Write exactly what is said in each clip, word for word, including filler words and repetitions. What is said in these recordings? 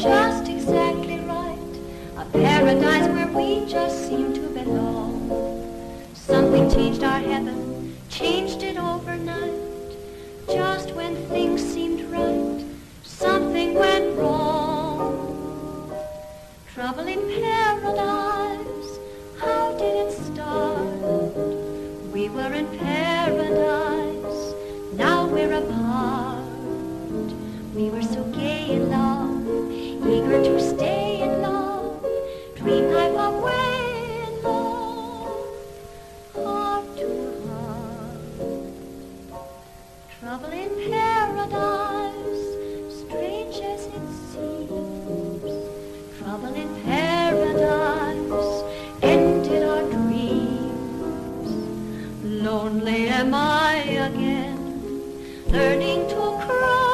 just exactly right. A paradise where we just seem to belong. Something changed our heaven, changed it overnight. Just when things seemed right, something went wrong. Trouble in paradise, how did it start? We were in paradise, now we're apart. We were so gay in love, eager to stay in love, dream life away in love, heart to heart. Trouble in paradise, strange as it seems. Trouble in paradise, ended our dreams. Lonely am I again, learning to cry.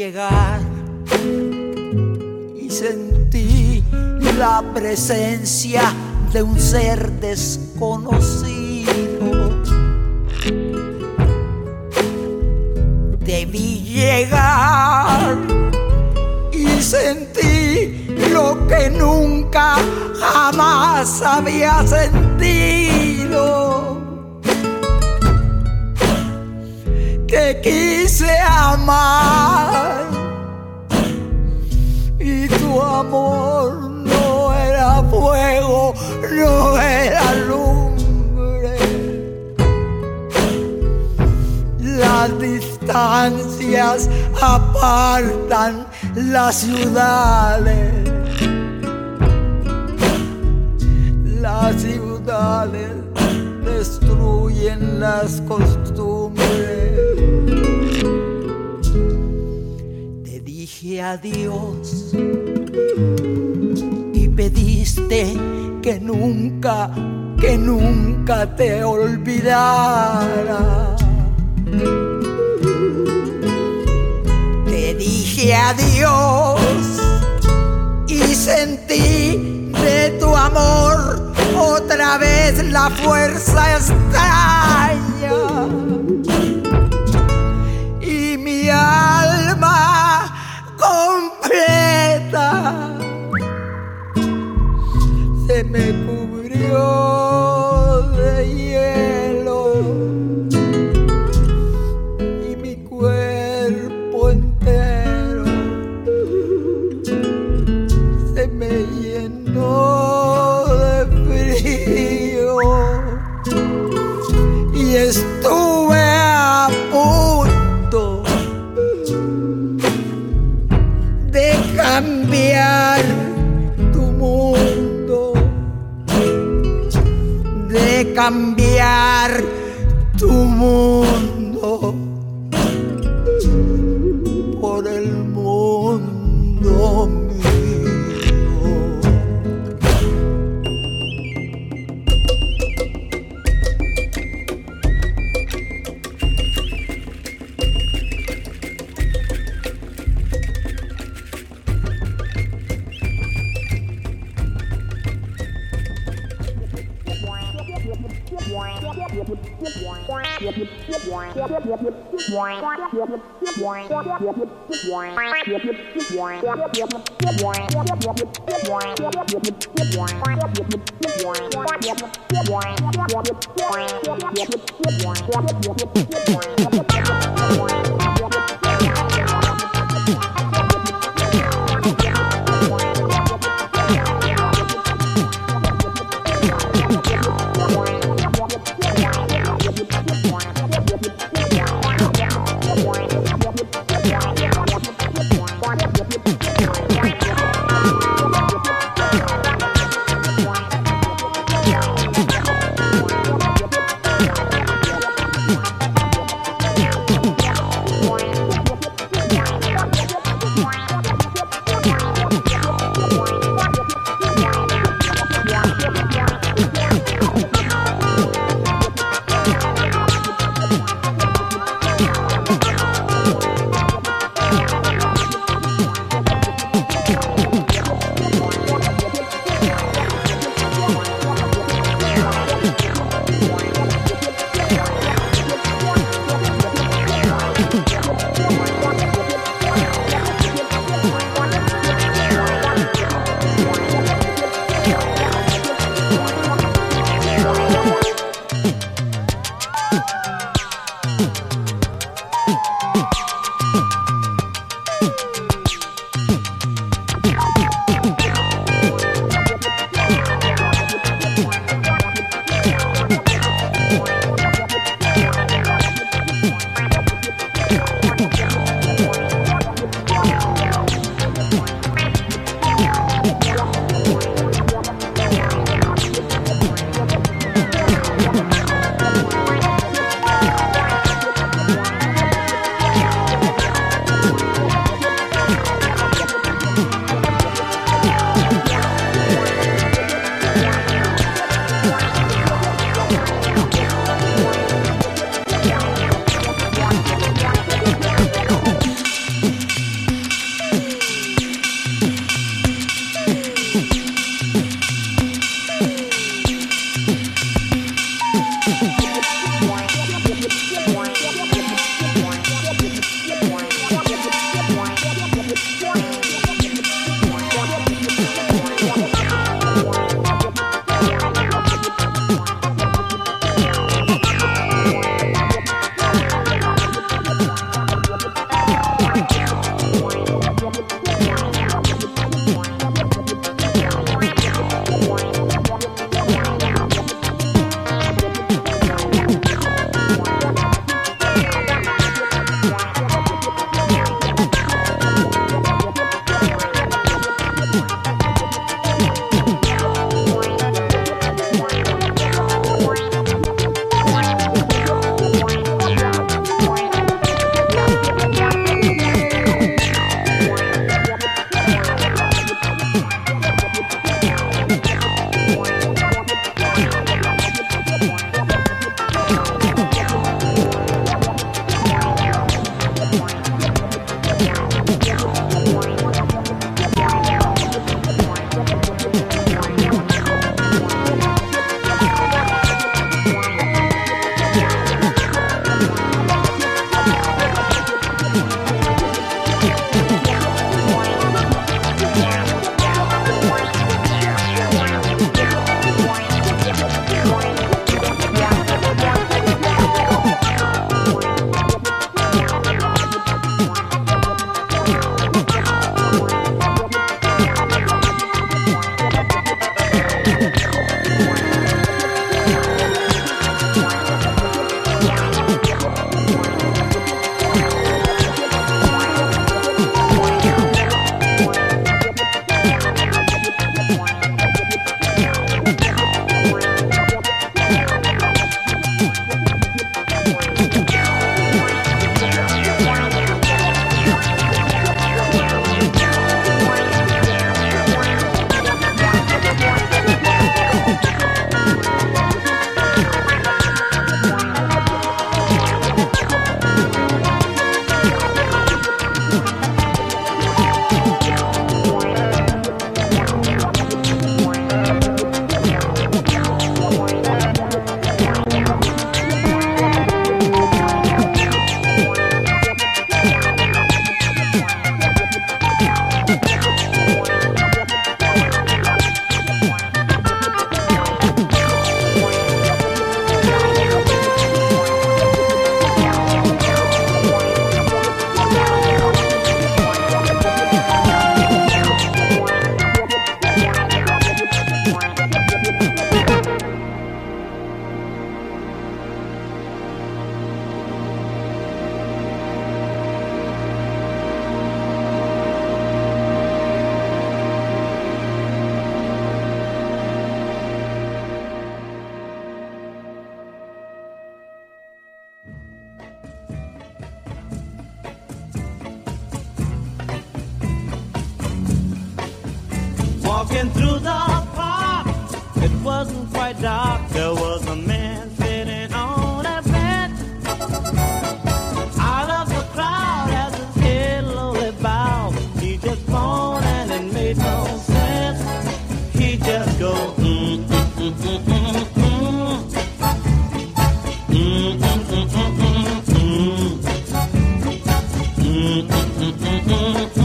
llegar y sentí la presencia de un ser desconocido. Te vi llegar y sentí lo que nunca jamás había sentido. Te quise amar y tu amor no era fuego, no era lumbre. Las distancias apartan las ciudades, las ciudades destruyen las costumbres. Te dije adiós y pediste que nunca, que nunca te olvidara. Te dije adiós y sentí de tu amor otra vez la fuerza extraña, y mi alma completa se me cubrió de hielo y mi cuerpo entero se me llenó de frío y estuve a punto de cambiar tu mundo, de cambiar tu mundo por el mundo mío. Walking through the park, it wasn't quite dark. There was a man sitting on a bench. Out of the crowd as his head lowly bowed, he just moaned and it made no sense. He just go mm, mm, mm, mm, mm, mm. Mm, mm, mm, mm, mm, mm. Mm, mm, mm, mm, mm, mm.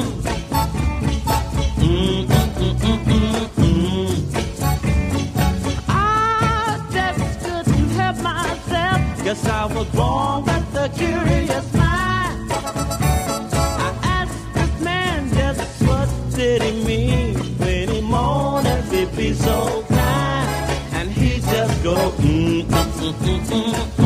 Guess I was born with the curious mind. I asked this man just what did he mean when he moaned and he'd be so kind. And he just go mm, mm, mm, mm, mm.